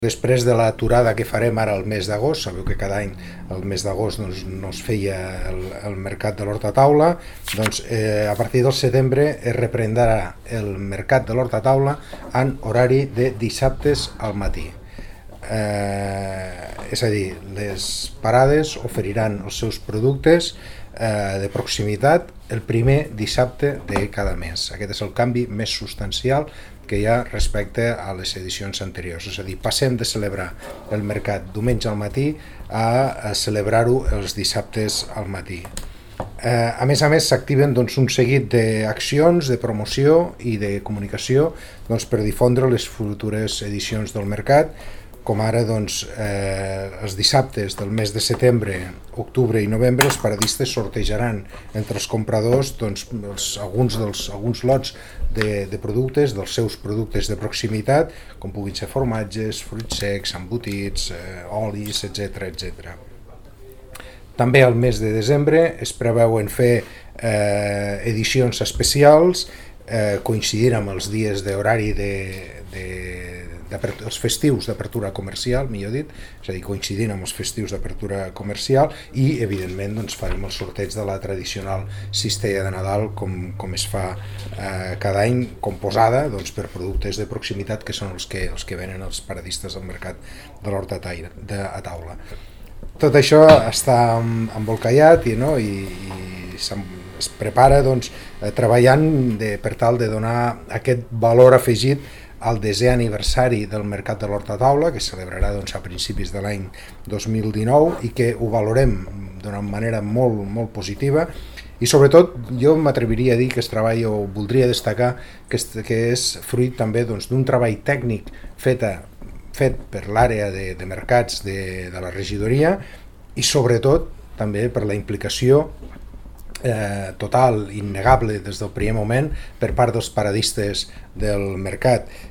Després de l'aturada que farem ara al mes d'agost, sabeu que cada any el mes d'agost no es feia el mercat de l'hort a taula, doncs a partir del setembre es reprendrà el mercat de l'hort a taula en horari de dissabtes al matí. És a dir, les parades oferiran els seus productes de proximitat el primer dissabte de cada mes. Aquest és el canvi més substancial que hi ha respecte a les edicions anteriors. És a dir, passem de celebrar el mercat diumenge al matí a celebrar-ho els dissabtes al matí. A més, s'activen un seguit d'accions, de promoció i de comunicació per difondre les futures edicions del mercat, com ara els dissabtes del mes de setembre, octubre i novembre els paradistes sortejaran entre els compradors alguns lots de productes, dels seus productes de proximitat, com puguin ser formatges, fruits secs, embotits, olis, etc. També al mes de desembre es preveuen fer edicions especials coincidint amb els dies d'horari els festius d'apertura comercial, millor dit, és a dir, coincidint amb els festius d'apertura comercial, i evidentment farem el sorteig de la tradicional cistella de Nadal com es fa cada any, composada per productes de proximitat que són els que venen els paradistes del mercat de l'hort a taula. Tot això està embolcallat i es prepara treballant per tal de donar aquest valor afegit al 10è aniversari del mercat de l'hort a taula, que es celebrarà a principis de l'any 2019 i que ho valorem d'una manera molt, molt positiva, i sobretot jo m'atreviria a dir que es treballa, o voldria destacar que és fruit també d'un treball tècnic fet per l'àrea de mercats de la regidoria, i sobretot també per la implicació total, innegable des del primer moment per part dels paradistes del mercat,